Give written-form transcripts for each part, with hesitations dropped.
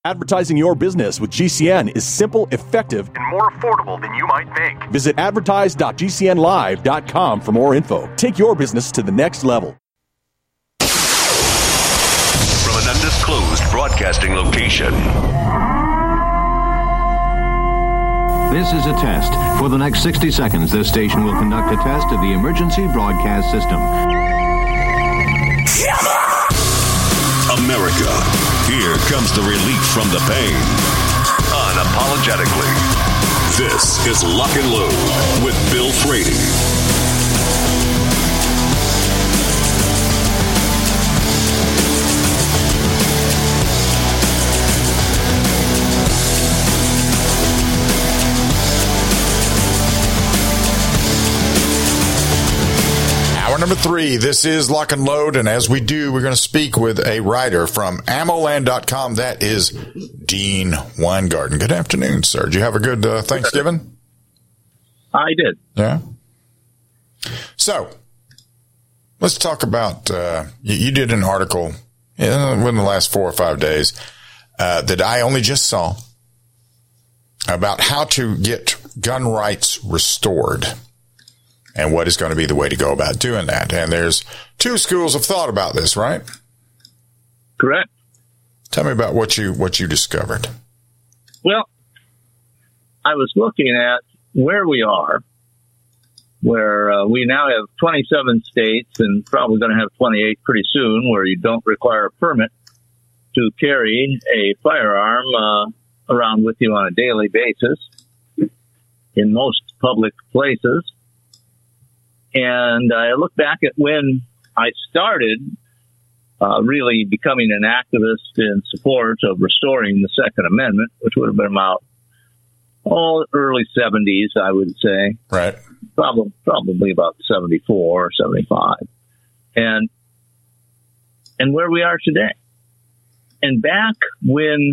Advertising your business with GCN is simple, effective, and more affordable than you might think. Visit advertise.gcnlive.com for more info. Take your business to the next level. From an undisclosed broadcasting location. This is a test. For the next 60 seconds, this station will conduct a test of the emergency broadcast system. America, here comes the relief from the pain. Unapologetically. This is Lock and Load with Bill Frady. Number 3, this is Lock and Load, and as we do, we're going to speak with a writer from AmmoLand.com. That is Dean Weingarten. Good afternoon, sir. Did you have a good Thanksgiving? I did. Yeah? So, let's talk about, you did an article within the last 4 or 5 days that I only just saw about how to get gun rights restored. And what is going to be the way to go about doing that? And there's 2 schools of thought about this, right? Correct. Tell me about what you discovered. Well, I was looking at where we are, where we now have 27 states and probably going to have 28 pretty soon, where you don't require a permit to carry a firearm around with you on a daily basis in most public places. And I look back at when I started really becoming an activist in support of restoring the Second Amendment, which would have been about early 70s, I would say. Right. Probably about 74 or 75. And where we are today. And back when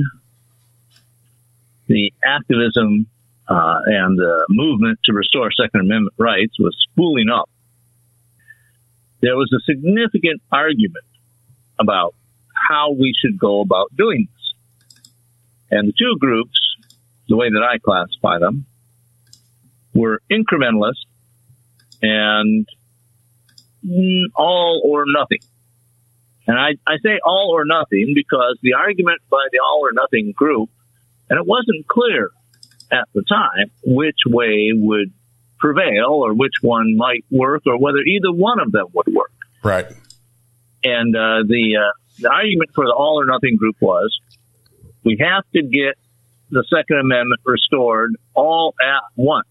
the activism and the movement to restore Second Amendment rights was spooling up, there was a significant argument about how we should go about doing this. And the 2 groups, the way that I classify them, were incrementalist and all or nothing. And I say all or nothing because the argument by the all or nothing group, and it wasn't clear at the time which way would prevail or which one might work or whether either one of them would work. Right. And the argument for the all or nothing group was we have to get the Second Amendment restored all at once.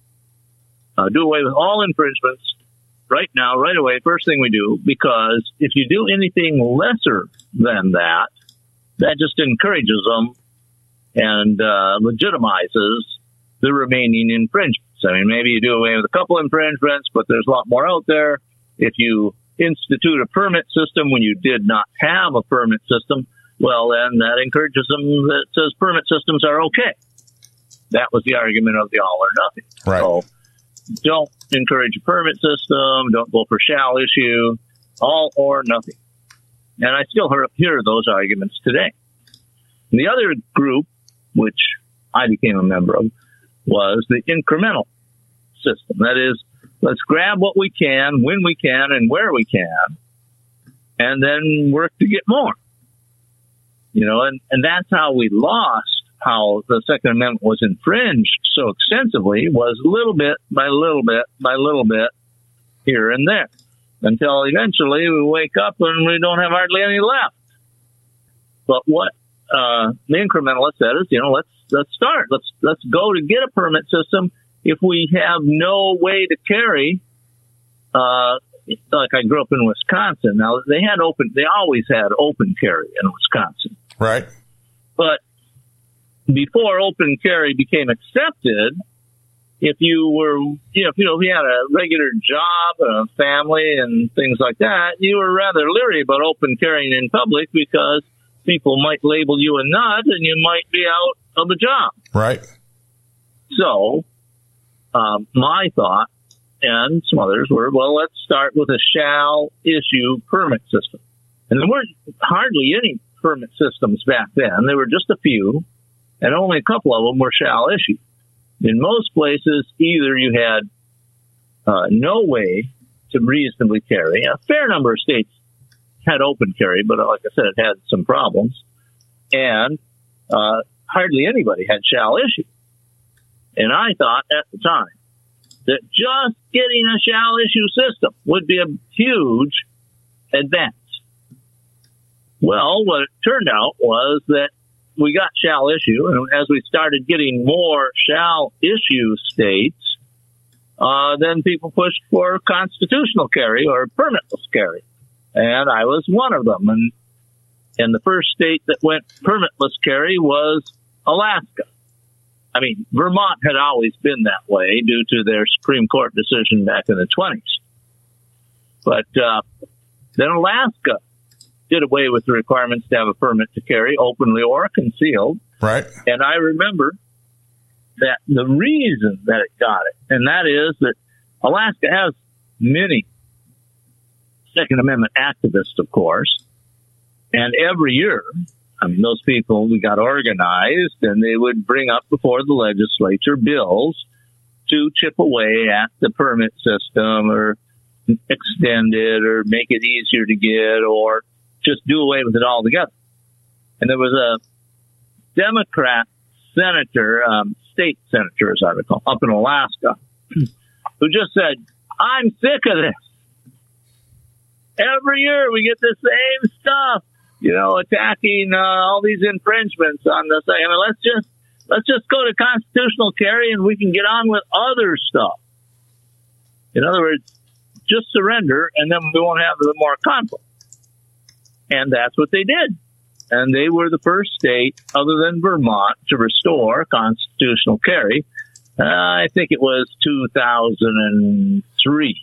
Do away with all infringements right now, right away, first thing we do, because if you do anything lesser than that, that just encourages them and legitimizes the remaining infringements. I mean, maybe you do away with a couple infringements, but there's a lot more out there. If you institute a permit system when you did not have a permit system, well, then that encourages them that says permit systems are okay. That was the argument of the all or nothing. Right. So don't encourage a permit system. Don't go for shall issue. All or nothing. And I still hear those arguments today. And the other group, which I became a member of, was the incremental system. That is, let's grab what we can, when we can, and where we can, and then work to get more. You know, and that's how we lost, how the Second Amendment was infringed so extensively, was little bit by little bit by little bit here and there, until eventually we wake up and we don't have hardly any left. But what the incrementalist said is, you know, let's start. Let's go to get a permit system. If we have no way to carry, like I grew up in Wisconsin. Now they always had open carry in Wisconsin. Right. But before open carry became accepted, if you had a regular job, a family, and things like that, you were rather leery about open carrying in public because people might label you a nut and you might be out of a job. Right. So, my thought and some others were, well, let's start with a shall issue permit system. And there weren't hardly any permit systems back then. There were just a few, and only a couple of them were shall issue. In most places, either you had no way to reasonably carry. A fair number of states had open carry, but like I said, it had some problems. And hardly anybody had shall issue. And I thought at the time that just getting a shall issue system would be a huge advance. Well, what it turned out was that we got shall issue, and as we started getting more shall issue states, then people pushed for constitutional carry or permitless carry. And I was one of them. And the first state that went permitless carry was Alaska. I mean, Vermont had always been that way due to their Supreme Court decision back in the 20s. But then Alaska did away with the requirements to have a permit to carry, openly or concealed. Right. And I remember that the reason that it got it, and that is that Alaska has many Second Amendment activists, of course, and every year, I mean, those people, we got organized, and they would bring up before the legislature bills to chip away at the permit system or extend it or make it easier to get or just do away with it altogether. And there was a Democrat senator, state senator, as I recall, up in Alaska, who just said, I'm sick of this. Every year we get the same stuff, you know, attacking all these infringements on this. I mean, let's just go to constitutional carry and we can get on with other stuff. In other words, just surrender and then we won't have the more conflict. And that's what they did. And they were the first state, other than Vermont, to restore constitutional carry. I think it was 2003.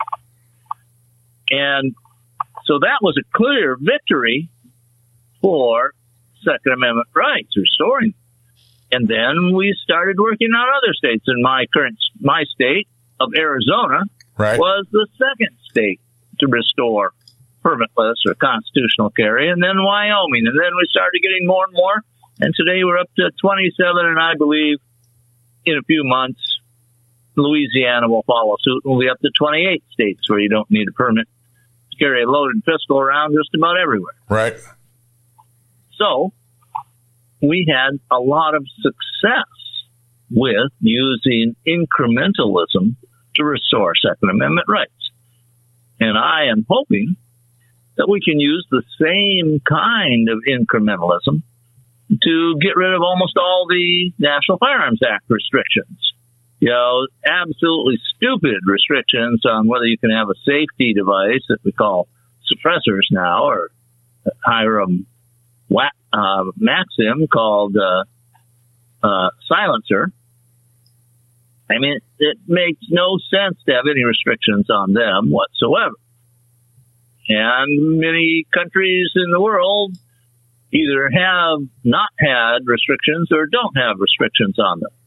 And so that was a clear victory for Second Amendment rights, restoring. And then we started working on other states. And my state of Arizona was the second state to restore permitless or constitutional carry, and then Wyoming. And then we started getting more and more. And today we're up to 27, and I believe in a few months, Louisiana will follow suit. We'll be up to 28 states where you don't need a permit to carry a loaded pistol around just about everywhere. Right. So we had a lot of success with using incrementalism to restore Second Amendment rights. And I am hoping that we can use the same kind of incrementalism to get rid of almost all the National Firearms Act restrictions. You know, absolutely stupid restrictions on whether you can have a safety device that we call suppressors now, or Hiram Maxim called silencer. I mean, it makes no sense to have any restrictions on them whatsoever. And many countries in the world either have not had restrictions or don't have restrictions on them.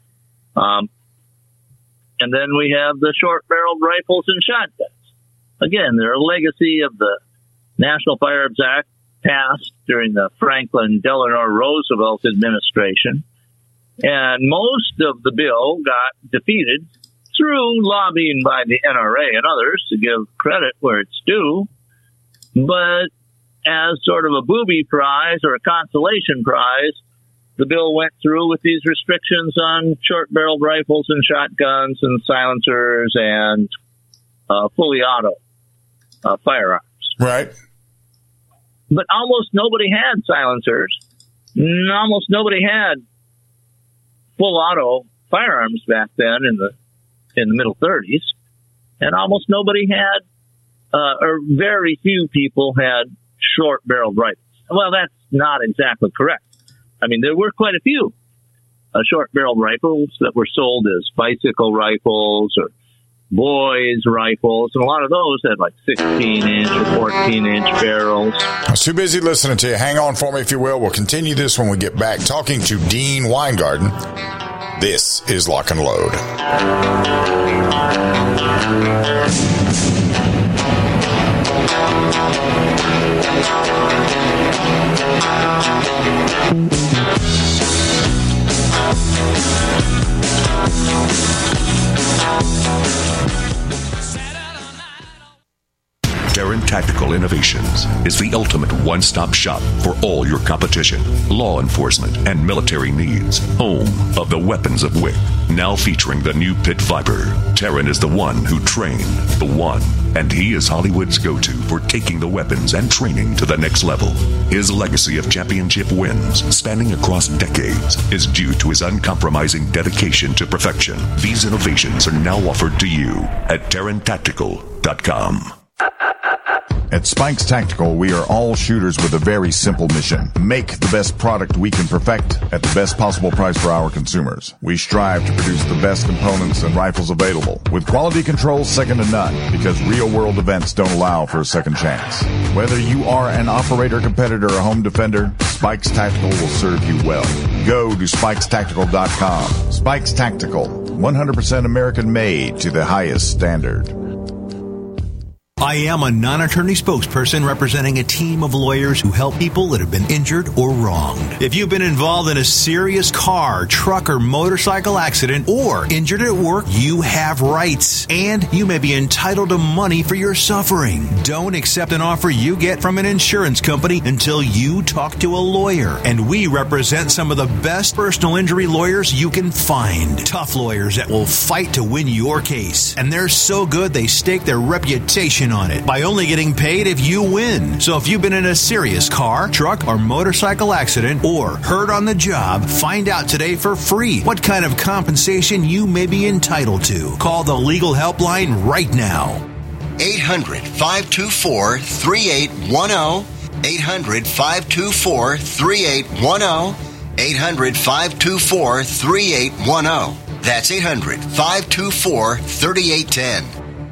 And then we have the short-barreled rifles and shotguns. Again, they're a legacy of the National Firearms Act passed during the Franklin Delano Roosevelt administration. And most of the bill got defeated through lobbying by the NRA and others, to give credit where it's due. But as sort of a booby prize or a consolation prize, the bill went through with these restrictions on short-barreled rifles and shotguns and silencers and fully auto firearms. Right. But almost nobody had silencers. Almost nobody had full auto firearms back then in the middle 30s, and almost nobody had, or very few people had short-barreled rifles. Well, that's not exactly correct. I mean, there were quite a few short-barreled rifles that were sold as bicycle rifles or boys' rifles, and a lot of those had like 16-inch or 14-inch barrels. I was too busy listening to you. Hang on for me, if you will. We'll continue this when we get back, talking to Dean Weingarten. This is Lock and Load. Terran Tactical Innovations is the ultimate one-stop shop for all your competition, law enforcement, and military needs. Home of the weapons of WIC. Now featuring the new Pit Viper. Terran is the one who trained the one, and he is Hollywood's go-to for taking the weapons and training to the next level. His legacy of championship wins, spanning across decades, is due to his uncompromising dedication to perfection. These innovations are now offered to you at TerranTactical.com. At Spikes Tactical, we are all shooters with a very simple mission. Make the best product we can perfect at the best possible price for our consumers. We strive to produce the best components and rifles available, with quality control second to none, because real-world events don't allow for a second chance. Whether you are an operator, competitor, or home defender, Spikes Tactical will serve you well. Go to SpikesTactical.com. Spikes Tactical, 100% American-made to the highest standard. I am a non-attorney spokesperson representing a team of lawyers who help people that have been injured or wronged. If you've been involved in a serious car, truck, or motorcycle accident or injured at work, you have rights, and you may be entitled to money for your suffering. Don't accept an offer you get from an insurance company until you talk to a lawyer. And we represent some of the best personal injury lawyers you can find. Tough lawyers that will fight to win your case. And they're so good they stake their reputation on it by only getting paid if you win. So if you've been in a serious car, truck, or motorcycle accident or hurt on the job, find out today for free what kind of compensation you may be entitled to. Call the legal helpline right now. 800-524-3810. 800-524-3810. 800-524-3810. That's 800-524-3810.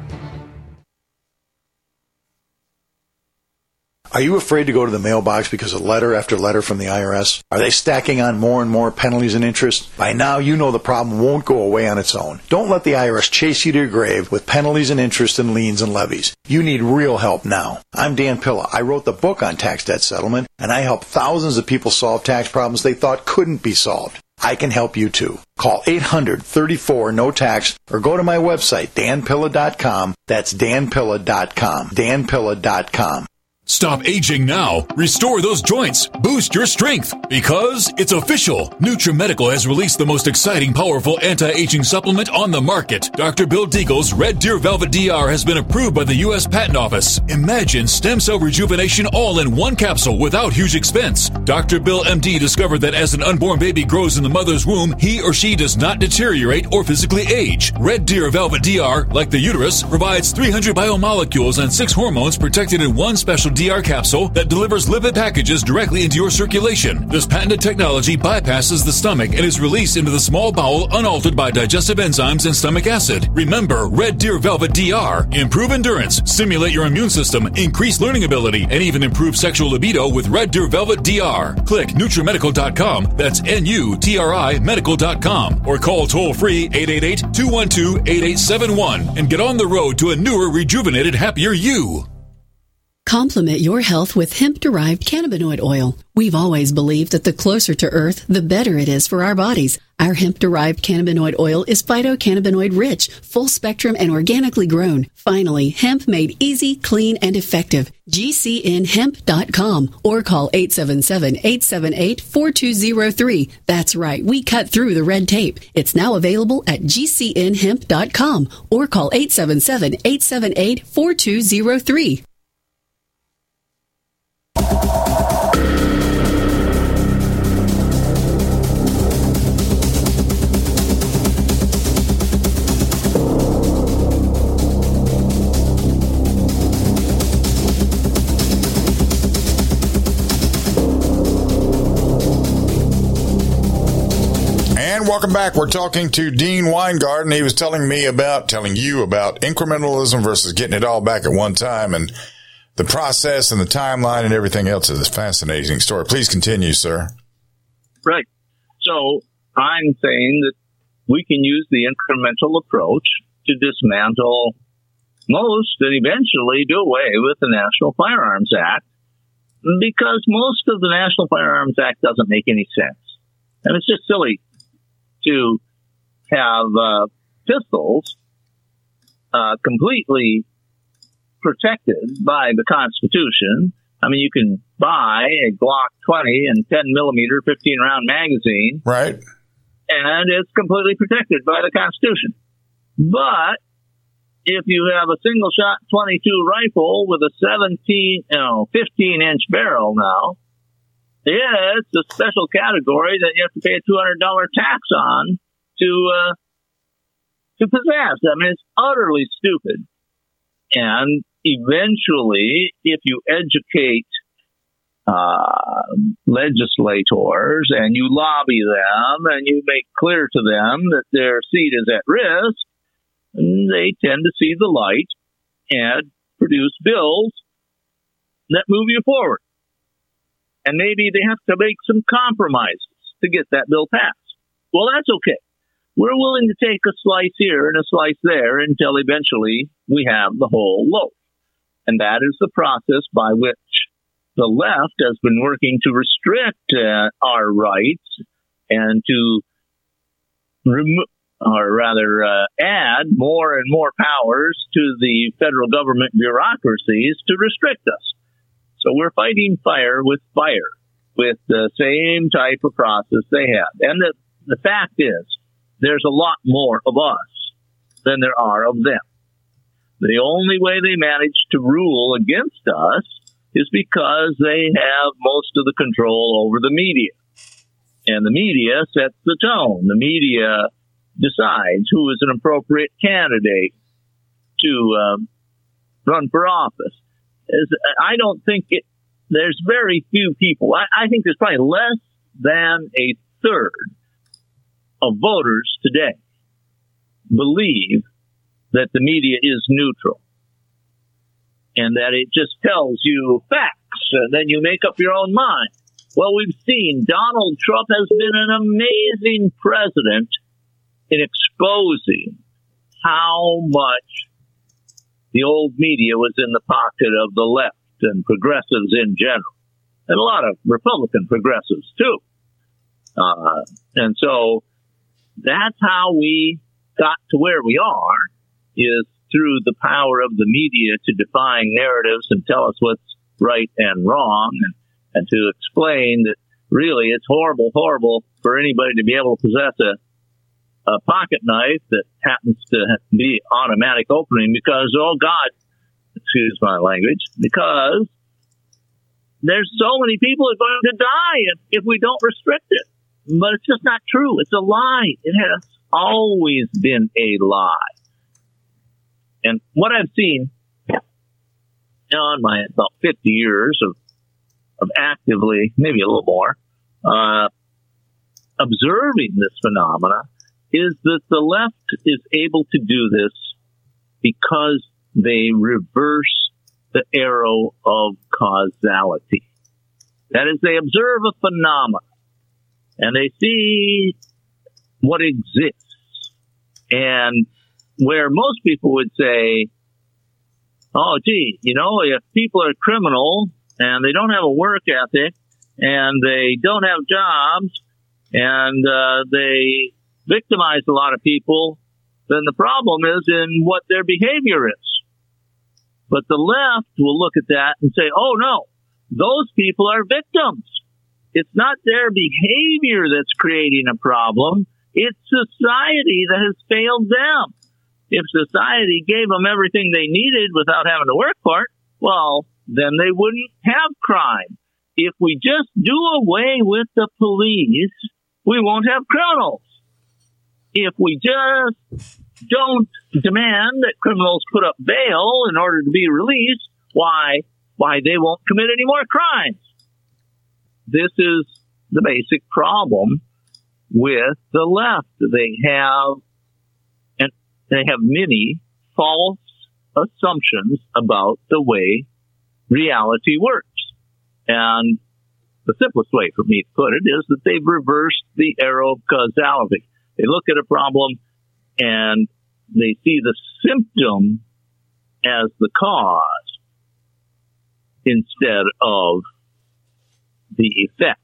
Are you afraid to go to the mailbox because of letter after letter from the IRS? Are they stacking on more and more penalties and interest? By now, you know the problem won't go away on its own. Don't let the IRS chase you to your grave with penalties and interest and liens and levies. You need real help now. I'm Dan Pilla. I wrote the book on tax debt settlement, and I help thousands of people solve tax problems they thought couldn't be solved. I can help you too. Call 800-34-NO-TAX or go to my website, danpilla.com. That's danpilla.com. danpilla.com. Stop aging now. Restore those joints. Boost your strength. Because it's official. NutriMedical has released the most exciting, powerful anti-aging supplement on the market. Dr. Bill Deagle's Red Deer Velvet DR has been approved by the U.S. Patent Office. Imagine stem cell rejuvenation all in one capsule without huge expense. Dr. Bill MD discovered that as an unborn baby grows in the mother's womb, he or she does not deteriorate or physically age. Red Deer Velvet DR, like the uterus, provides 300 biomolecules and 6 hormones protected in one special DR capsule that delivers lipid packages directly into your circulation. This patented technology bypasses the stomach and is released into the small bowel unaltered by digestive enzymes and stomach acid. Remember, Red Deer Velvet DR. Improve endurance, stimulate your immune system, increase learning ability, and even improve sexual libido with Red Deer Velvet DR. Click NutriMedical.com, that's N-U-T-R-I Medical.com, or call toll-free 888-212-8871 and get on the road to a newer, rejuvenated, happier you. Complement your health with hemp-derived cannabinoid oil. We've always believed that the closer to Earth, the better it is for our bodies. Our hemp-derived cannabinoid oil is phytocannabinoid-rich, full-spectrum, and organically grown. Finally, hemp made easy, clean, and effective. GCNhemp.com or call 877-878-4203. That's right, we cut through the red tape. It's now available at GCNhemp.com or call 877-878-4203. Welcome back. We're talking to Dean Weingarten. He was telling you about incrementalism versus getting it all back at one time, and the process and the timeline and everything else is a fascinating story. Please continue, sir. Right. So I'm saying that we can use the incremental approach to dismantle most and eventually do away with the National Firearms Act because most of the National Firearms Act doesn't make any sense. And it's just silly to have pistols completely protected by the Constitution. I mean, you can buy a Glock 20 and 10 millimeter 15 round magazine. Right. And it's completely protected by the Constitution. But if you have a single shot 22 rifle with a 15 inch barrel now, it's a special category that you have to pay a $200 tax on to possess. I mean, it's utterly stupid. And eventually, if you educate legislators and you lobby them and you make clear to them that their seat is at risk, they tend to see the light and produce bills that move you forward. And maybe they have to make some compromises to get that bill passed. Well, that's okay. We're willing to take a slice here and a slice there until eventually we have the whole loaf. And that is the process by which the left has been working to restrict our rights and to add more and more powers to the federal government bureaucracies to restrict us. So we're fighting fire with the same type of process they have. And the fact is, there's a lot more of us than there are of them. The only way they manage to rule against us is because they have most of the control over the media. And the media sets the tone. The media decides who is an appropriate candidate to run for office. I don't think there's very few people. I think there's probably less than a third of voters today believe that the media is neutral and that it just tells you facts and then you make up your own mind. Well, we've seen Donald Trump has been an amazing president in exposing how much the old media was in the pocket of the left and progressives in general, and a lot of Republican progressives too. And so that's how we got to where we are, is through the power of the media to define narratives and tell us what's right and wrong, and to explain that really it's horrible for anybody to be able to possess a pocket knife that happens to be automatic opening because, oh God, excuse my language, because there's so many people are going to die if we don't restrict it. But it's just not true. It's a lie. It has always been a lie. And what I've seen on my about 50 years of actively, maybe a little more, observing this phenomena is that the left is able to do this because they reverse the arrow of causality. That is, they observe a phenomenon and they see what exists. And where most people would say, oh, gee, if people are criminal and they don't have a work ethic and they don't have jobs and they victimize a lot of people, then the problem is in what their behavior is. But the left will look at that and say, oh, no, those people are victims. It's not their behavior that's creating a problem. It's society that has failed them. If society gave them everything they needed without having to work for it, well, then they wouldn't have crime. If we just do away with the police, we won't have criminals. If we just don't demand that criminals put up bail in order to be released, why they won't commit any more crimes. This is the basic problem with the left. They have many false assumptions about the way reality works. And the simplest way for me to put it is that they've reversed the arrow of causality. They look at a problem and they see the symptom as the cause instead of the effect.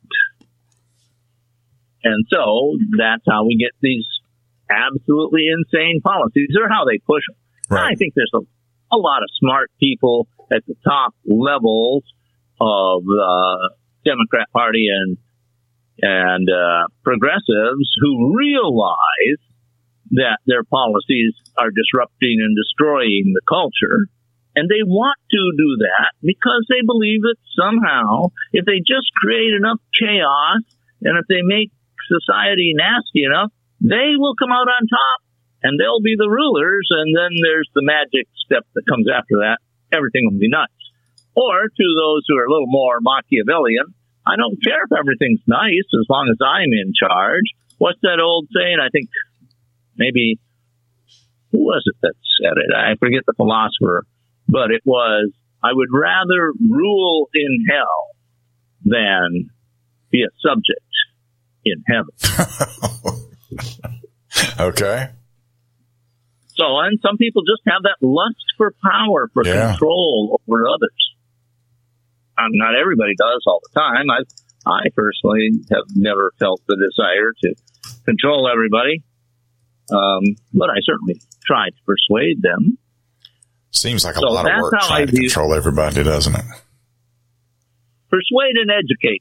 And so that's how we get these absolutely insane policies, or how they push them. Right. I think there's a lot of smart people at the top levels of the Democrat Party and progressives who realize that their policies are disrupting and destroying the culture. And they want to do that because they believe that somehow, if they just create enough chaos and if they make society nasty enough, they will come out on top and they'll be the rulers. And then there's the magic step that comes after that. Everything will be nuts. Or to those who are a little more Machiavellian, I don't care if everything's nice as long as I'm in charge. What's that old saying? I think maybe, who was it that said it? I forget the philosopher, but it was, I would rather rule in hell than be a subject in heaven. Okay. So, and some people just have that lust for power, for control over others. Not everybody does all the time. I personally have never felt the desire to control everybody. But I certainly try to persuade them. Seems like a lot of work trying to control everybody, doesn't it? Persuade and educate.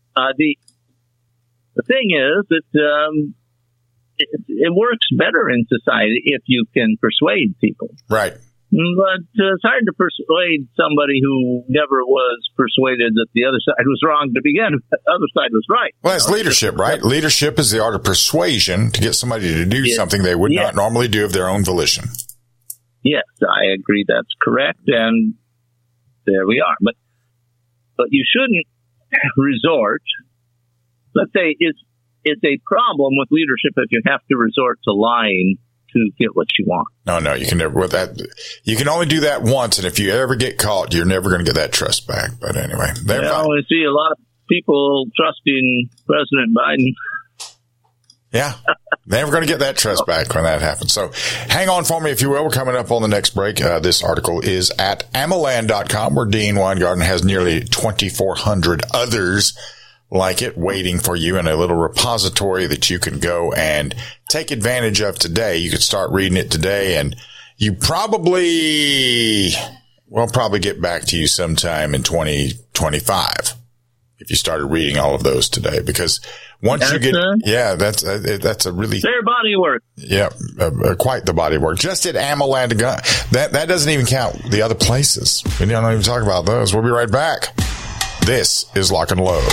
The thing is that it works better in society if you can persuade people. Right. But it's hard to persuade somebody who never was persuaded that the other side was wrong to begin with. The other side was right. Well, that's leadership, right? Leadership is the art of persuasion to get somebody to do something they would not normally do of their own volition. Yes, I agree that's correct, and there we are. But you shouldn't resort, let's say it's a problem with leadership if you have to resort to lying to get what you want. No, you can never. With that, you can only do that once, and if you ever get caught, you're never going to get that trust back. But anyway, I see a lot of people trusting President Biden. Yeah, never going to get that trust back when that happens. So hang on for me, if you will. We're coming up on the next break. This article is at AMMOLand.com, where Dean Weingarten has nearly 2,400 others like it waiting for you in a little repository that you can go and take advantage of today. You could start reading it today, and you probably get back to you sometime in 2025 if you started reading all of those today, because once you get, that's a really their body work. Yeah, quite the body work. Just at AMMOLand, that doesn't even count the other places. We don't even talk about those. We'll be right back. This is Lock and Load.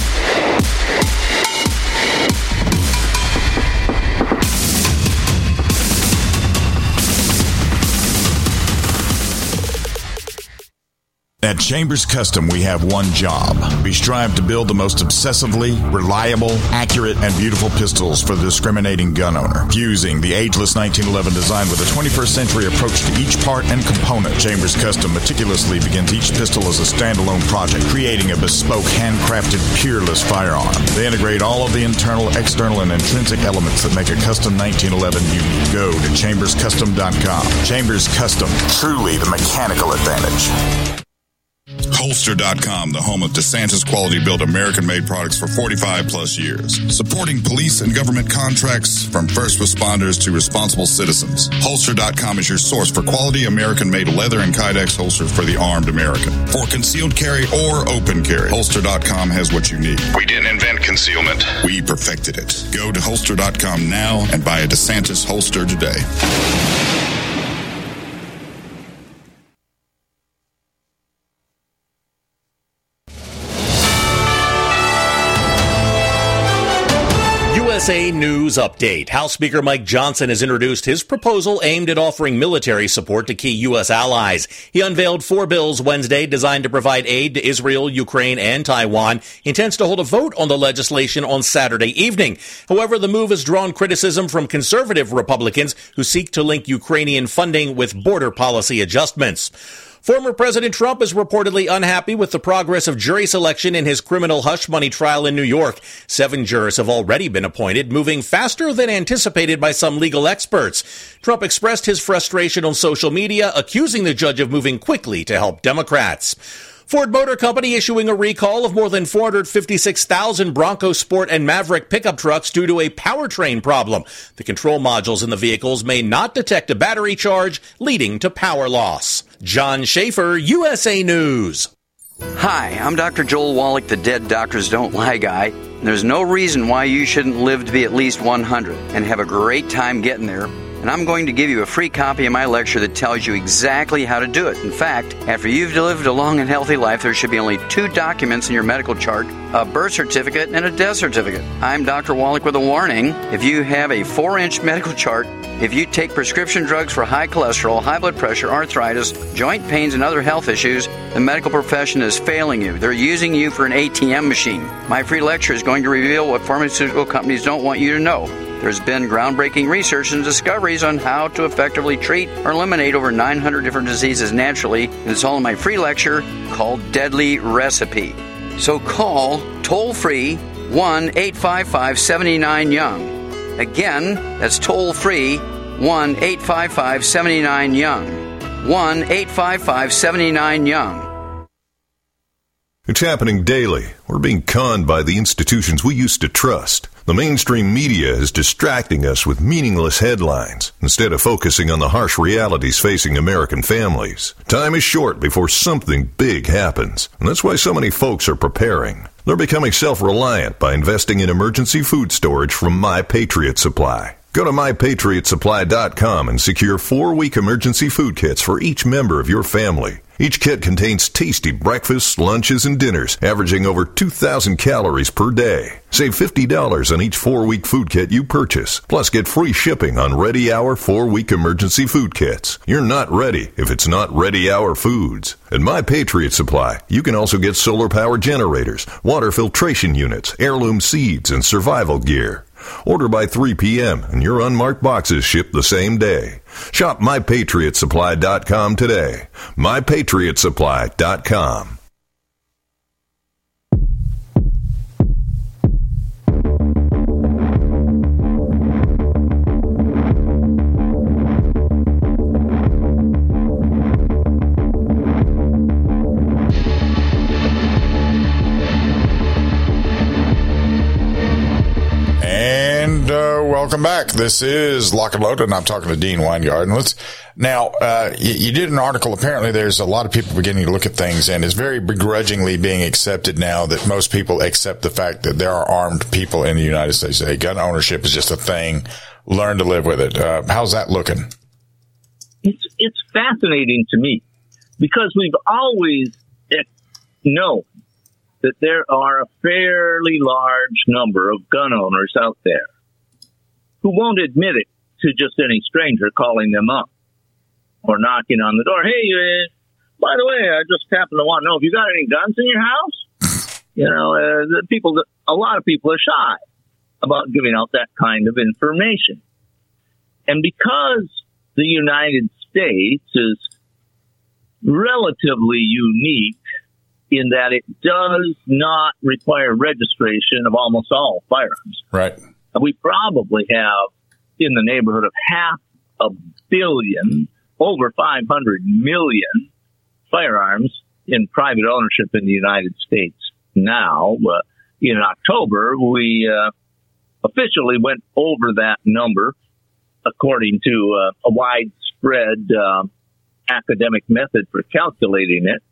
At Chambers Custom, we have one job. We strive to build the most obsessively reliable, accurate, and beautiful pistols for the discriminating gun owner. Fusing the ageless 1911 design with a 21st century approach to each part and component, Chambers Custom meticulously begins each pistol as a standalone project, creating a bespoke, handcrafted, peerless firearm. They integrate all of the internal, external, and intrinsic elements that make a custom 1911 unique. Go to chamberscustom.com. Chambers Custom, truly the mechanical advantage. Holster.com, the home of DeSantis quality-built American-made products for 45-plus years. Supporting police and government contracts from first responders to responsible citizens. Holster.com is your source for quality American-made leather and Kydex holsters for the armed American. For concealed carry or open carry, Holster.com has what you need. We didn't invent concealment. We perfected it. Go to Holster.com now and buy a DeSantis holster today. USA News Update. House Speaker Mike Johnson has introduced his proposal aimed at offering military support to key U.S. allies. He unveiled 4 bills Wednesday designed to provide aid to Israel, Ukraine, and Taiwan. He intends to hold a vote on the legislation on Saturday evening. However, the move has drawn criticism from conservative Republicans who seek to link Ukrainian funding with border policy adjustments. Former President Trump is reportedly unhappy with the progress of jury selection in his criminal hush money trial in New York. 7 jurors have already been appointed, moving faster than anticipated by some legal experts. Trump expressed his frustration on social media, accusing the judge of moving quickly to help Democrats. Ford Motor Company issuing a recall of more than 456,000 Bronco Sport and Maverick pickup trucks due to a powertrain problem. The control modules in the vehicles may not detect a battery charge, leading to power loss. John Schaefer, USA News. Hi, I'm Dr. Joel Wallach, the Dead Doctors Don't Lie guy. There's no reason why you shouldn't live to be at least 100 and have a great time getting there. And I'm going to give you a free copy of my lecture that tells you exactly how to do it. In fact, after you've lived a long and healthy life, there should be only 2 documents in your medical chart, a birth certificate and a death certificate. I'm Dr. Wallach with a warning. If you have a 4-inch medical chart, if you take prescription drugs for high cholesterol, high blood pressure, arthritis, joint pains, and other health issues, the medical profession is failing you. They're using you for an ATM machine. My free lecture is going to reveal what pharmaceutical companies don't want you to know. There's been groundbreaking research and discoveries on how to effectively treat or eliminate over 900 different diseases naturally, and it's all in my free lecture called Deadly Recipe. So call toll-free 1-855-79-YOUNG. Again, that's toll-free 1-855-79-YOUNG. 1-855-79-YOUNG. It's happening daily. We're being conned by the institutions we used to trust. The mainstream media is distracting us with meaningless headlines instead of focusing on the harsh realities facing American families. Time is short before something big happens, and that's why so many folks are preparing. They're becoming self-reliant by investing in emergency food storage from My Patriot Supply. Go to MyPatriotSupply.com and secure 4-week emergency food kits for each member of your family. Each kit contains tasty breakfasts, lunches, and dinners, averaging over 2,000 calories per day. Save $50 on each 4-week food kit you purchase. Plus, get free shipping on Ready Hour 4-week emergency food kits. You're not ready if it's not Ready Hour Foods. At My Patriot Supply, you can also get solar power generators, water filtration units, heirloom seeds, and survival gear. Order by 3 p.m. and your unmarked boxes ship the same day. Shop MyPatriotSupply.com today. MyPatriotSupply.com. Welcome back. This is Lock and Loaded, and I'm talking to Dean Weingarten. Now, you did an article. Apparently, there's a lot of people beginning to look at things, and it's very begrudgingly being accepted now that most people accept the fact that there are armed people in the United States. Hey, gun ownership is just a thing. Learn to live with it. How's that looking? It's fascinating to me because we've always known that there are a fairly large number of gun owners out there who won't admit it to just any stranger calling them up or knocking on the door. Hey, by the way, I just happen to want to know if you got any guns in your house. You know, a lot of people are shy about giving out that kind of information. And because the United States is relatively unique in that it does not require registration of almost all firearms. Right. We probably have in the neighborhood of 500 million, over 500 million firearms in private ownership in the United States now. In October, we officially went over that number according to a widespread academic method for calculating it.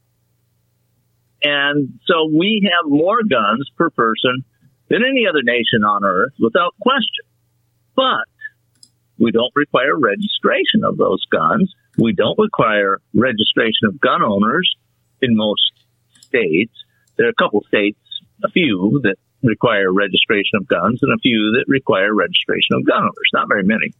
And so we have more guns per person than any other nation on earth, without question. But we don't require registration of those guns. We don't require registration of gun owners in most states. There are a couple states, a few, that require registration of guns and a few that require registration of gun owners. Not very many.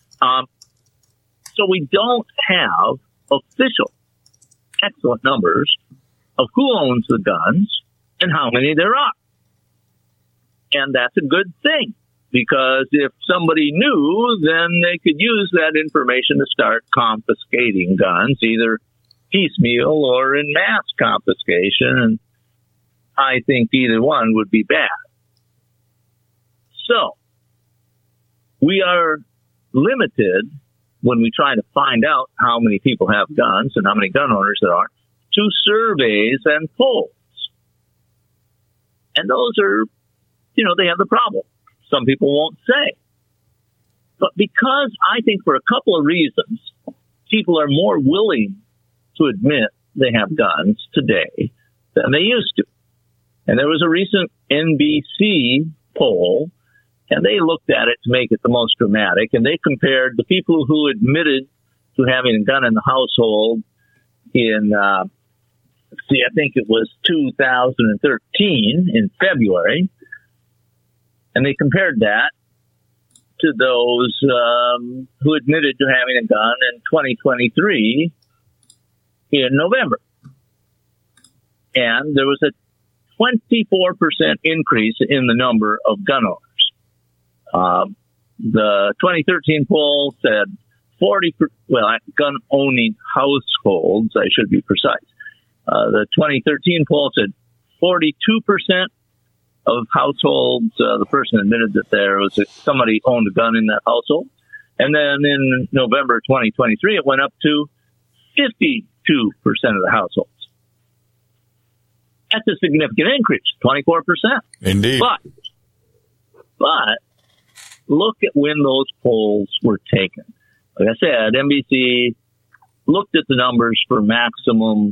So we don't have official excellent numbers of who owns the guns and how many there are. And that's a good thing, because if somebody knew, then they could use that information to start confiscating guns, either piecemeal or in mass confiscation. And I think either one would be bad. So we are limited when we try to find out how many people have guns and how many gun owners there are to surveys and polls. And those are, they have the problem. Some people won't say. But because I think for a couple of reasons, people are more willing to admit they have guns today than they used to. And there was a recent NBC poll, and they looked at it to make it the most dramatic, and they compared the people who admitted to having a gun in the household in, I think it was 2013 in February, and they compared that to those who admitted to having a gun in 2023 in November. And there was a 24% increase in the number of gun owners. The 2013 poll said gun-owning households, I should be precise. The 2013 poll said 42% of households, the person admitted that there was somebody owned a gun in that household. And then in November 2023, it went up to 52% of the households. That's a significant increase, 24%. Indeed. But look at when those polls were taken. Like I said, NBC looked at the numbers for maximum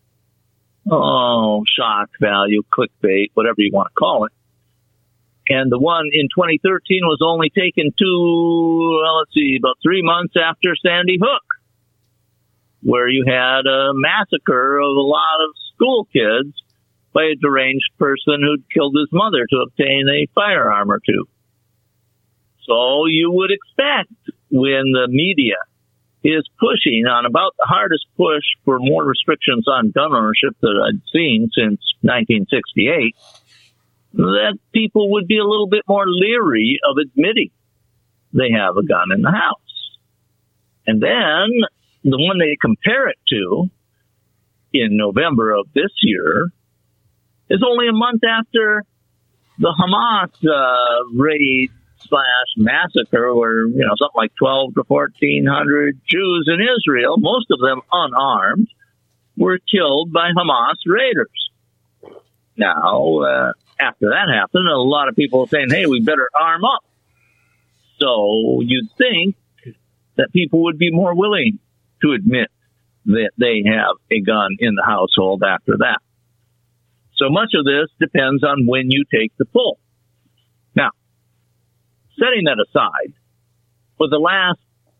shock value, clickbait, whatever you want to call it. And the one in 2013 was only taken about 3 months after Sandy Hook, where you had a massacre of a lot of school kids by a deranged person who'd killed his mother to obtain a firearm or two. So you would expect when the media is pushing on about the hardest push for more restrictions on gun ownership that I'd seen since 1968, that people would be a little bit more leery of admitting they have a gun in the house. And then the one they compare it to in November of this year is only a month after the Hamas raid / massacre where, something like 12 to 1,400 Jews in Israel, most of them unarmed, were killed by Hamas raiders. Now, after that happened, a lot of people were saying, hey, we better arm up. So you'd think that people would be more willing to admit that they have a gun in the household after that. So much of this depends on when you take the poll. Now, setting that aside, for the last,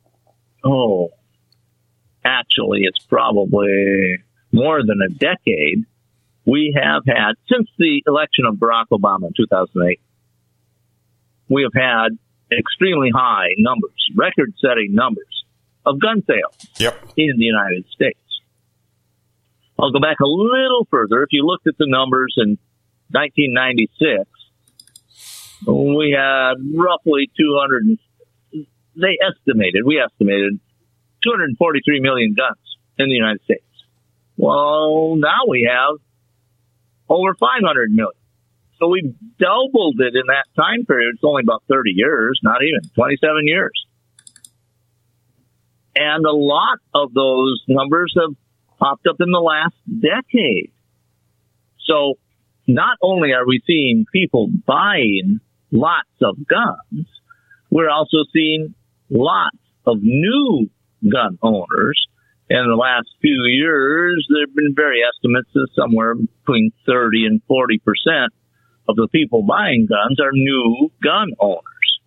actually it's probably more than a decade, we have had, since the election of Barack Obama in 2008, we have had extremely high numbers, record-setting numbers of gun sales in the United States. I'll go back a little further. If you looked at the numbers in 1996, we had roughly we estimated 243 million guns in the United States. Well, now we have over 500 million. So we doubled it in that time period. It's only about 30 years, not even 27 years. And a lot of those numbers have popped up in the last decade. So not only are we seeing people buying lots of guns, we're also seeing lots of new gun owners. In the last few years, there have been various estimates of somewhere between 30 and 40% of the people buying guns are new gun owners.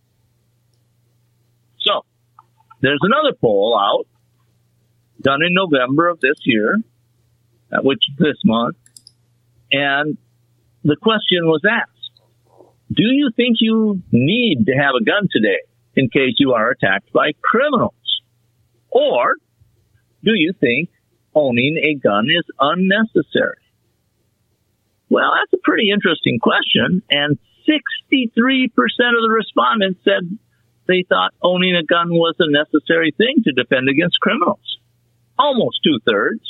So there's another poll out done in November of this year, this month, and the question was asked, do you think you need to have a gun today in case you are attacked by criminals? Or do you think owning a gun is unnecessary? Well, that's a pretty interesting question, and 63% of the respondents said they thought owning a gun was a necessary thing to defend against criminals. Almost 2/3.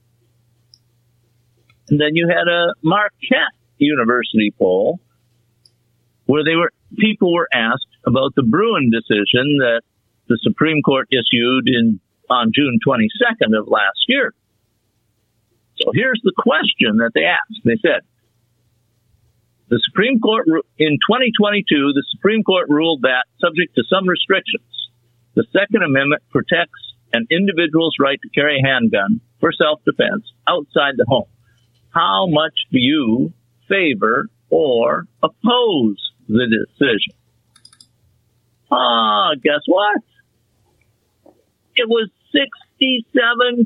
And then you had a Marquette University poll where people were asked about the Bruen decision that the Supreme Court issued on June 22nd of last year. So here's the question that they asked. They said, the Supreme Court, in 2022, the Supreme Court ruled that, subject to some restrictions, the Second Amendment protects an individual's right to carry a handgun for self-defense outside the home. How much do you favor or oppose the decision? Guess what? It was 67%.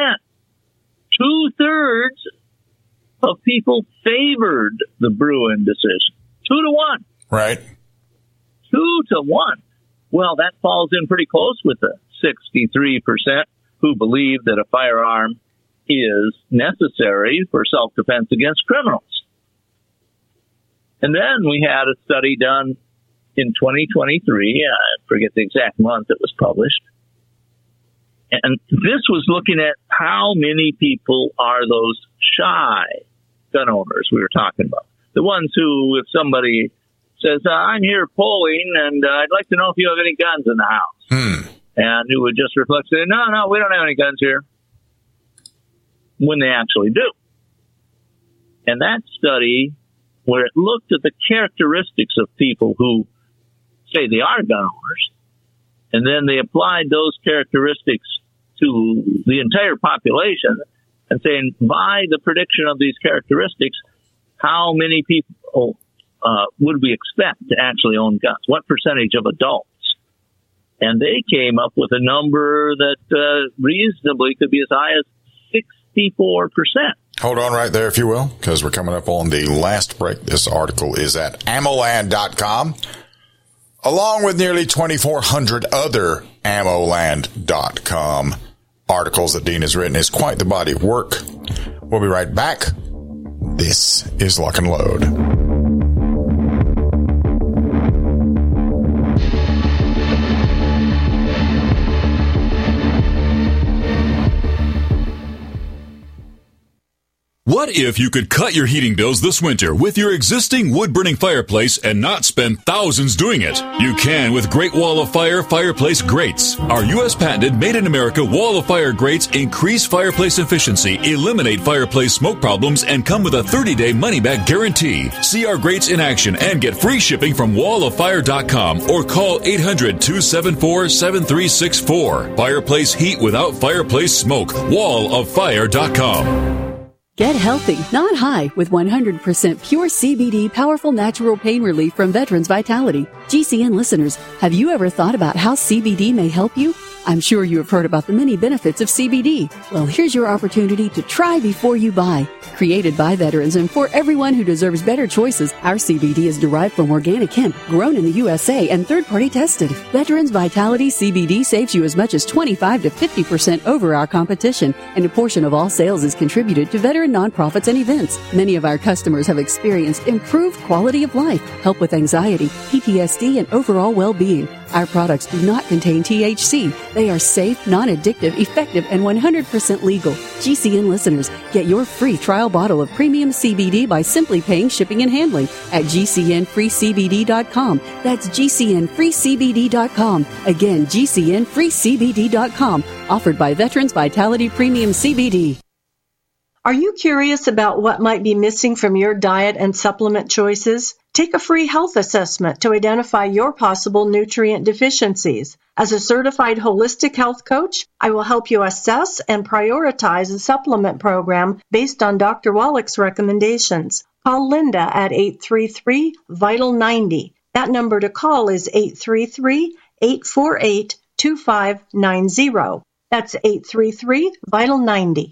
2/3 of people favored the Bruen decision. 2-1. Right. 2-1. Well, that falls in pretty close with the 63% who believe that a firearm is necessary for self-defense against criminals. And then we had a study done in 2023. I forget the exact month it was published. And this was looking at how many people are those shy gun owners we were talking about. The ones who, if somebody says, I'm here polling and I'd like to know if you have any guns in the house. And who would just reflect, say, no, we don't have any guns here. When they actually do. And that study, where it looked at the characteristics of people who say they are gun owners, and then they applied those characteristics to the entire population and saying, by the prediction of these characteristics, how many people would we expect to actually own guns? What percentage of adults? And they came up with a number that reasonably could be as high as 64%. Hold on right there, if you will, because we're coming up on the last break. This article is at ammoland.com, along with nearly 2,400 other ammoland.com articles that Dean has written. It's quite the body of work. We'll be right back. This is Lock and Load. What if you could cut your heating bills this winter with your existing wood-burning fireplace and not spend thousands doing it? You can with Great Wall of Fire fireplace grates. Our U.S. patented made-in-America Wall of Fire grates increase fireplace efficiency, eliminate fireplace smoke problems, and come with a 30-day money-back guarantee. See our grates in action and get free shipping from walloffire.com or call 800-274-7364. Fireplace heat without fireplace smoke. walloffire.com. Get healthy, not high, with 100% pure CBD powerful natural pain relief from Veterans Vitality. GCN listeners, have you ever thought about how CBD may help you? I'm sure you have heard about the many benefits of CBD. Well, here's your opportunity to try before you buy. Created by veterans and for everyone who deserves better choices, our CBD is derived from organic hemp, grown in the USA and third-party tested. Veterans Vitality CBD saves you as much as 25 to 50% over our competition, and a portion of all sales is contributed to veteran nonprofits and events. Many of our customers have experienced improved quality of life, help with anxiety, PTSD, and overall well-being. Our products do not contain THC. They are safe, non-addictive, effective, and 100% legal. GCN listeners, get your free trial bottle of premium CBD by simply paying shipping and handling at GCNFreeCBD.com. That's GCNFreeCBD.com. Again, GCNFreeCBD.com. Offered by Veterans Vitality Premium CBD. Are you curious about what might be missing from your diet and supplement choices? Take a free health assessment to identify your possible nutrient deficiencies. As a certified holistic health coach, I will help you assess and prioritize a supplement program based on Dr. Wallach's recommendations. Call Linda at 833-VITAL-90. That number to call is 833-848-2590. That's 833-VITAL-90.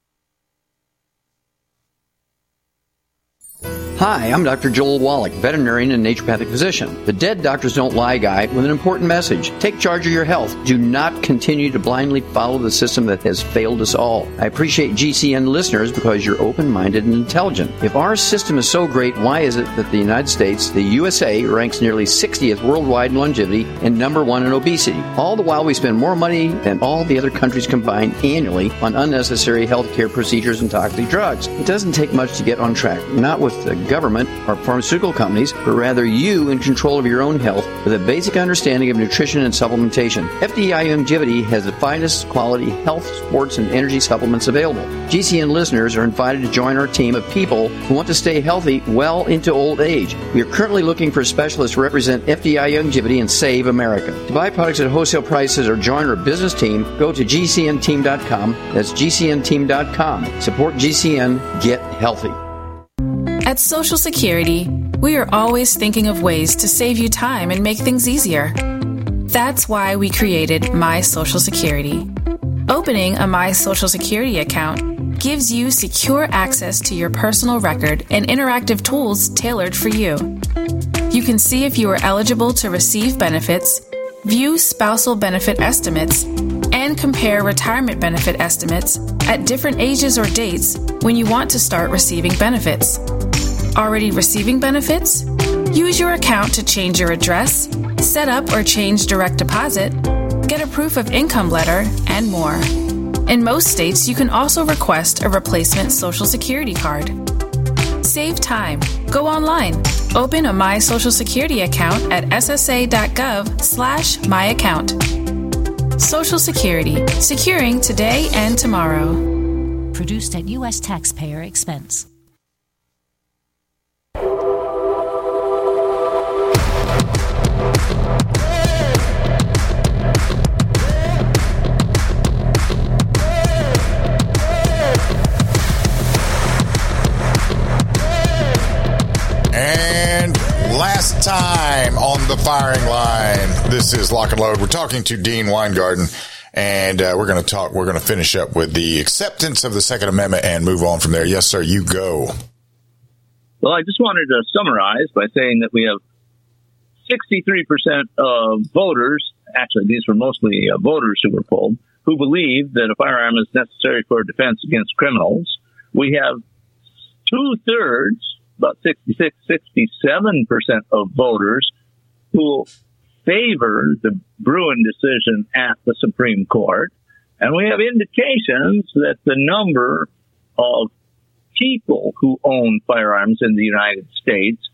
Hi, I'm Dr. Joel Wallach, veterinarian and naturopathic physician. The Dead Doctors Don't Lie guy with an important message. Take charge of your health. Do not continue to blindly follow the system that has failed us all. I appreciate GCN listeners because you're open-minded and intelligent. If our system is so great, why is it that the United States, the USA, ranks nearly 60th worldwide in longevity and number 1 in obesity? All the while we spend more money than all the other countries combined annually on unnecessary health care procedures and toxic drugs. It doesn't take much to get on track, not with the government or pharmaceutical companies, but rather you in control of your own health with a basic understanding of nutrition and supplementation. FDI Youngevity has the finest quality health, sports, and energy supplements available. GCN listeners are invited to join our team of people who want to stay healthy well into old age. We are currently looking for specialists to represent FDI Youngevity and save America. To buy products at wholesale prices or join our business team, go to GCNteam.com. That's GCNteam.com. Support GCN. Get healthy. At Social Security, we are always thinking of ways to save you time and make things easier. That's why we created My Social Security. Opening a My Social Security account gives you secure access to your personal record and interactive tools tailored for you. You can see if you are eligible to receive benefits, view spousal benefit estimates, and compare retirement benefit estimates at different ages or dates when you want to start receiving benefits. Already receiving benefits? Use your account to change your address, set up or change direct deposit, get a proof of income letter, and more. In most states, you can also request a replacement Social Security card. Save time. Go online. Open a My Social Security account at ssa.gov/myaccount. Social Security. Securing today and tomorrow. Produced at U.S. taxpayer expense. And last time on the firing line, this is Lock and Load. We're talking to Dean Weingarten, and we're going to finish up with the acceptance of the Second Amendment and move on from there. Yes, sir, you go. Well, I just wanted to summarize by saying that we have 63% of voters, actually these were mostly voters who were polled, who believe that a firearm is necessary for defense against criminals. We have 2/3, about 66, 67% of voters who favor the Bruen decision at the Supreme Court. And we have indications that the number of people who own firearms in the United States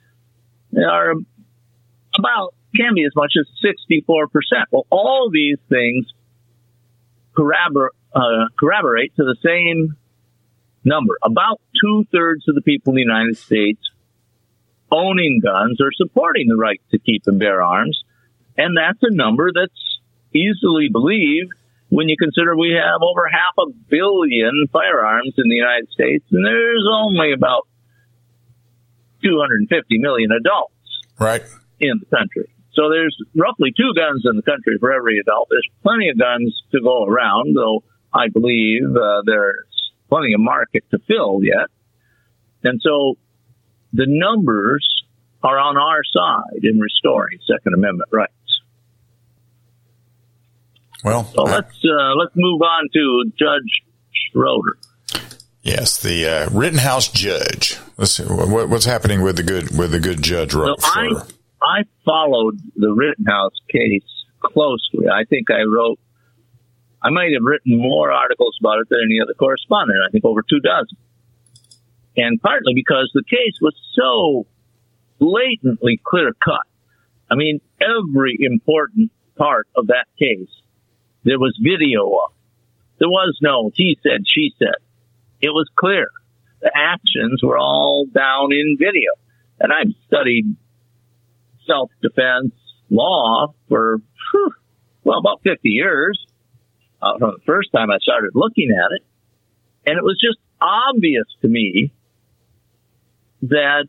can be as much as 64%. Well, all these things corroborate to the same number. About 2/3 of the people in the United States owning guns or supporting the right to keep and bear arms. And that's a number that's easily believed when you consider we have over 500 million firearms in the United States, and there's only about 250 million adults in the country. So there's roughly 2 guns in the country for every adult. There's plenty of guns to go around, though I believe there's plenty of market to fill yet. And so the numbers are on our side in restoring Second Amendment rights. Well, so let's move on to Judge Schroeder. Yes, the Rittenhouse judge. Let's see what's happening with the good judge. So I followed the Rittenhouse case closely. I think I might have written more articles about it than any other correspondent. I think over 24. And partly because the case was so blatantly clear cut. I mean, every important part of that case, there was video of. There was no he said, she said. It was clear. The actions were all down in video. And I've studied self-defense law for, about 50 years. From the first time I started looking at it. And it was just obvious to me that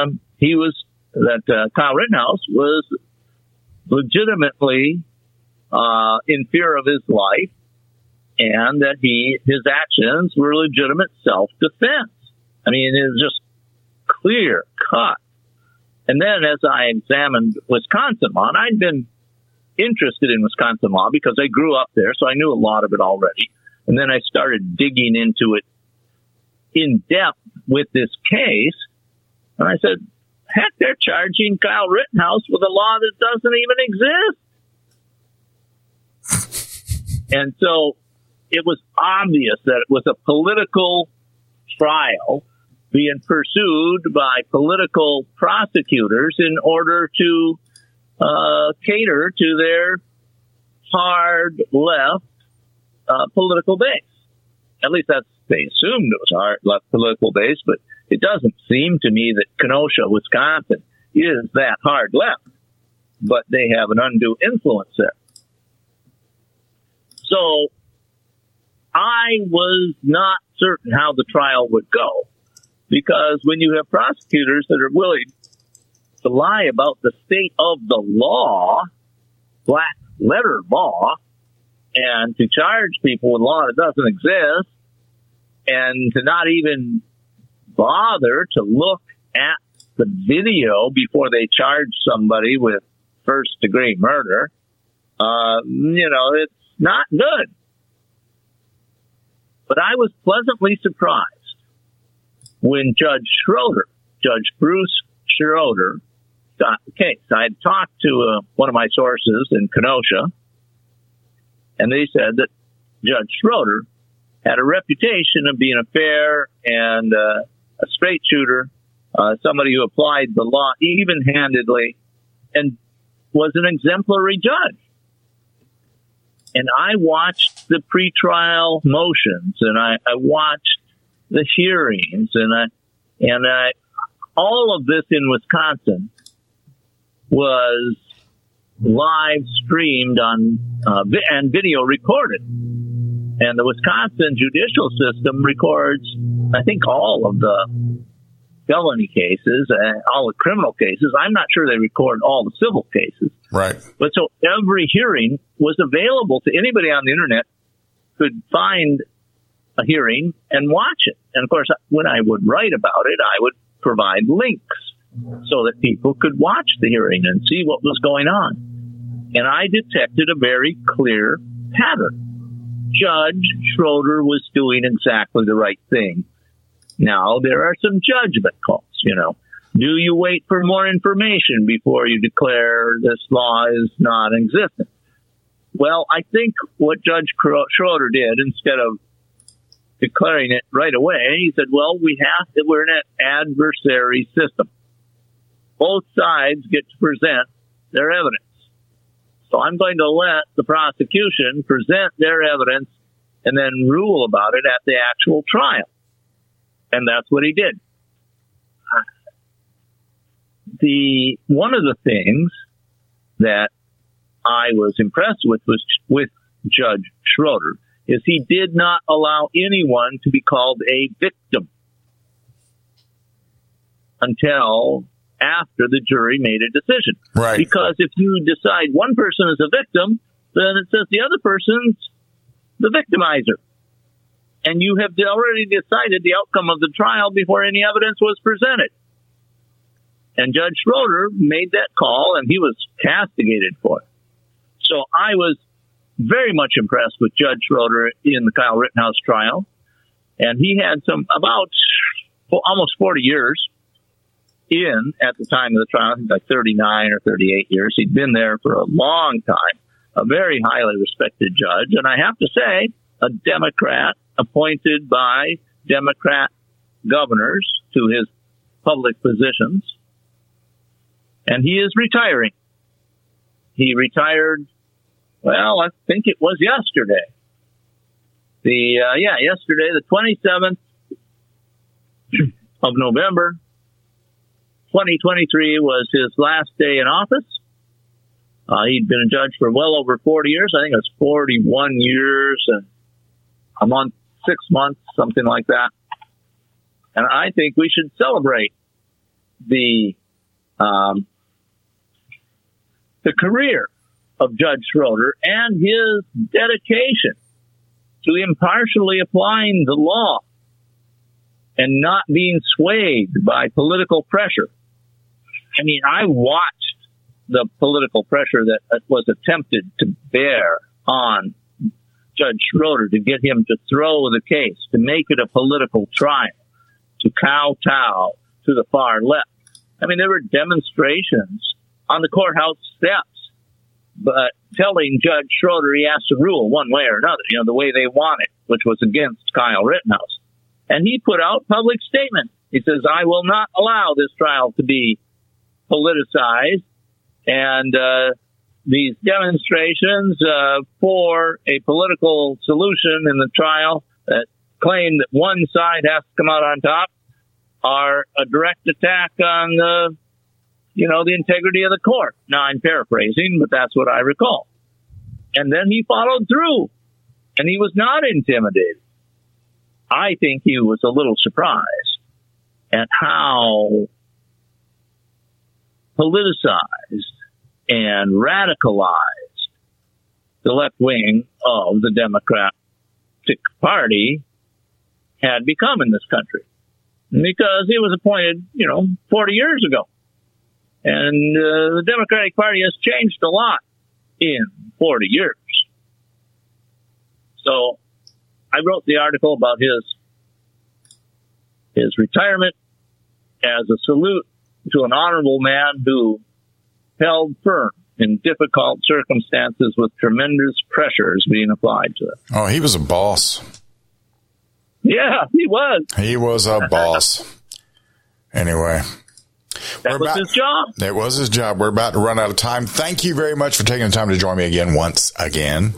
Kyle Rittenhouse was legitimately in fear of his life, and that his actions were legitimate self-defense. I mean, it was just clear cut. And then as I examined Wisconsin law, and I'd been interested in Wisconsin law because I grew up there, so I knew a lot of it already. And then I started digging into it in depth with this case. And I said, heck, they're charging Kyle Rittenhouse with a law that doesn't even exist. And so it was obvious that it was a political trial being pursued by political prosecutors in order to cater to their hard left political base. At least they assumed it was hard left political base, but it doesn't seem to me that Kenosha, Wisconsin, is that hard left. But they have an undue influence there. So I was not certain how the trial would go, because when you have prosecutors that are willing to lie about the state of the law, black letter law, and to charge people with law that doesn't exist, and to not even bother to look at the video before they charge somebody with first-degree murder, it's not good. But I was pleasantly surprised when Judge Bruce Schroeder, got the case. I had talked to one of my sources in Kenosha, and they said that Judge Schroeder had a reputation of being a fair and a straight shooter, somebody who applied the law even-handedly, and was an exemplary judge. And I watched the pretrial motions, and I watched the hearings, and all of this in Wisconsin was live streamed on and video recorded. And the Wisconsin judicial system records, I think, all of the felony cases and all the criminal cases. I'm not sure they record all the civil cases. Right. But so every hearing was available to anybody on the internet, could find a hearing and watch it. And of course, when I would write about it, I would provide links so that people could watch the hearing and see what was going on. And I detected a very clear pattern. Judge Schroeder was doing exactly the right thing. Now, there are some judgment calls, Do you wait for more information before you declare this law is non-existent? Well, I think what Judge Schroeder did, instead of declaring it right away, he said, well, we're in an adversary system. Both sides get to present their evidence. So I'm going to let the prosecution present their evidence and then rule about it at the actual trial. And that's what he did. One of the things that I was impressed with Judge Schroeder is he did not allow anyone to be called a victim until after the jury made a decision. Right. Because if you decide one person is a victim, then it says the other person's the victimizer. And you have already decided the outcome of the trial before any evidence was presented. And Judge Schroeder made that call, and he was castigated for it. So I was very much impressed with Judge Schroeder in the Kyle Rittenhouse trial. And he had about almost 40 years at the time of the trial, I think like 39 or 38 years. He'd been there for a long time, a very highly respected judge. And I have to say, a Democrat appointed by Democrat governors to his public positions. And he is retiring. He retired, well, I think it was yesterday. Yesterday, the 27th of November, 2023 was his last day in office. He'd been a judge for well over 40 years. I think it was 41 years and a month, 6 months, something like that. And I think we should celebrate the career of Judge Schroeder and his dedication to impartially applying the law and not being swayed by political pressure. I mean, I watched the political pressure that was attempted to bear on Judge Schroeder to get him to throw the case, to make it a political trial, to kowtow to the far left. I mean, there were demonstrations on the courthouse steps, but telling Judge Schroeder he has to rule one way or another, the way they want it, which was against Kyle Rittenhouse. And he put out public statements He says, I will not allow this trial to be politicized. And these demonstrations for a political solution in the trial that claim that one side has to come out on top are a direct attack on the integrity of the court. Now, I'm paraphrasing, but that's what I recall. And then he followed through, and he was not intimidated. I think he was a little surprised at how politicized and radicalized the left wing of the Democratic Party had become in this country. Because he was appointed, 40 years ago. And the Democratic Party has changed a lot in 40 years. So I wrote the article about his retirement as a salute to an honorable man who held firm in difficult circumstances with tremendous pressures being applied to it. Oh, he was a boss. Yeah, he was. He was a boss. Anyway. That was his job. It was his job. We're about to run out of time. Thank you very much for taking the time to join me again once again.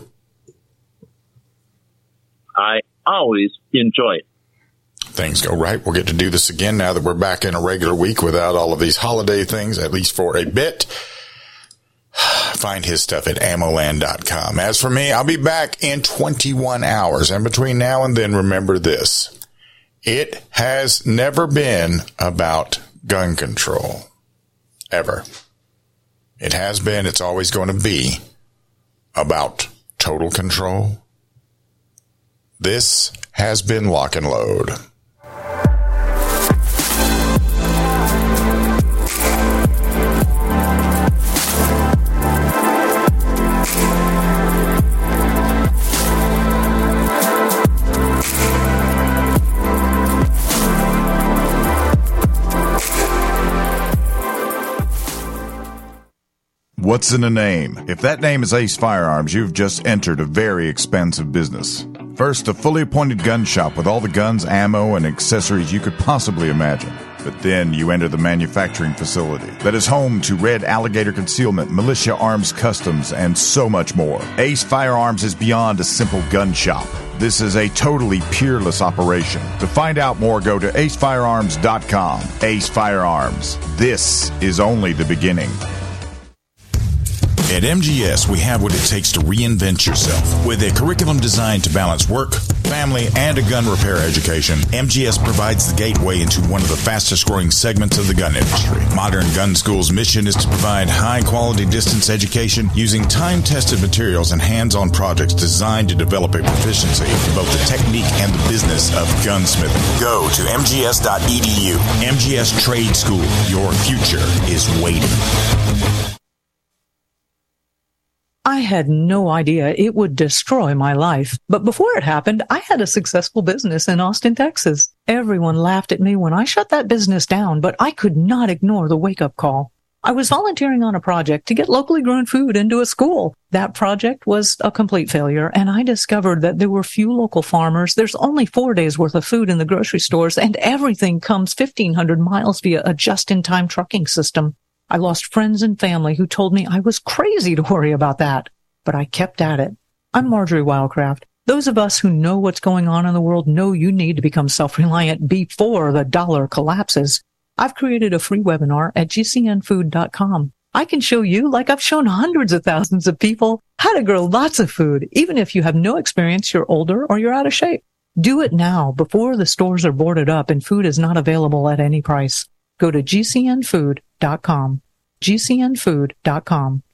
I always enjoy it. Things go right. We'll get to do this again now that we're back in a regular week without all of these holiday things, at least for a bit. Find his stuff at ammoland.com. As for me, I'll be back in 21 hours. And between now and then, remember this. It has never been about gun control. Ever. It has been, it's always going to be about total control. This has been Lock and Load. What's in a name? If that name is Ace Firearms, you've just entered a very expensive business. First, a fully appointed gun shop with all the guns, ammo, and accessories you could possibly imagine. But then you enter the manufacturing facility that is home to Red Alligator Concealment, Militia Arms Customs, and so much more. Ace Firearms is beyond a simple gun shop. This is a totally peerless operation. To find out more, go to acefirearms.com. Ace Firearms. This is only the beginning. At MGS, we have what it takes to reinvent yourself. With a curriculum designed to balance work, family, and a gun repair education, MGS provides the gateway into one of the fastest-growing segments of the gun industry. Modern Gun School's mission is to provide high-quality distance education using time-tested materials and hands-on projects designed to develop a proficiency in both the technique and the business of gunsmithing. Go to mgs.edu. MGS Trade School. Your future is waiting. I had no idea it would destroy my life. But before it happened, I had a successful business in Austin, Texas. Everyone laughed at me when I shut that business down, but I could not ignore the wake-up call. I was volunteering on a project to get locally grown food into a school. That project was a complete failure, and I discovered that there were few local farmers. There's only 4 days worth of food in the grocery stores, and everything comes 1,500 miles via a just-in-time trucking system. I lost friends and family who told me I was crazy to worry about that, but I kept at it. I'm Marjorie Wildcraft. Those of us who know what's going on in the world know you need to become self-reliant before the dollar collapses. I've created a free webinar at gcnfood.com. I can show you, like I've shown hundreds of thousands of people, how to grow lots of food, even if you have no experience, you're older, or you're out of shape. Do it now before the stores are boarded up and food is not available at any price. Go to gcnfood.com. gcnfood.com.